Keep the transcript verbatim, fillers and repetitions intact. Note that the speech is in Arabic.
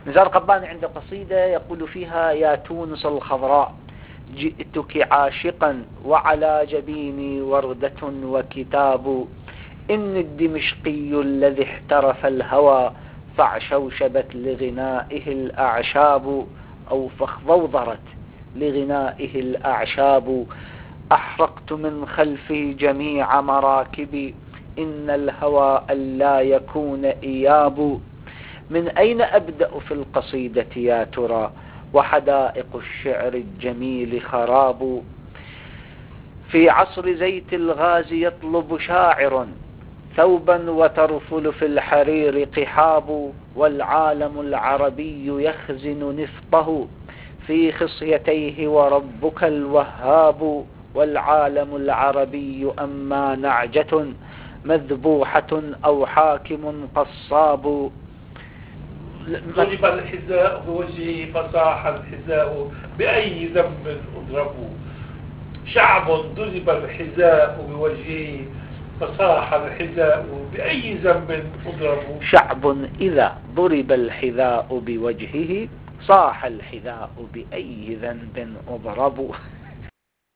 نزار قباني عنده قصيدة يقول فيها: يا تونس الخضراء جئتك عاشقا وعلى جبيني وردة وكتاب، إن الدمشقي الذي احترف الهوى فاعشوشبت لغنائه الأعشاب، أو فاخضوضرت لغنائه الأعشاب. أحرقت من خلفي جميع مراكبي إن الهوى ألا يكون إياب. من أين أبدأ في القصيدة يا ترى وحدائق الشعر الجميل خراب؟ في عصر زيت الغاز يطلب شاعر ثوبا وترفل في الحرير قحاب، والعالم العربي يخزن نفطه في خصيتيه وربك الوهاب، والعالم العربي أما نعجة مذبوحة أو حاكم قصاب. ضرب الحذاء بوجهه فصاح الحذاء بأي ذنب أضربوا. شعب ضرب الحذاء بوجهه فصاح الحذاء بأي ذنب أضربوا. شعب إذا ضرب الحذاء بوجهه صاح الحذاء بأي ذنب أضربوا.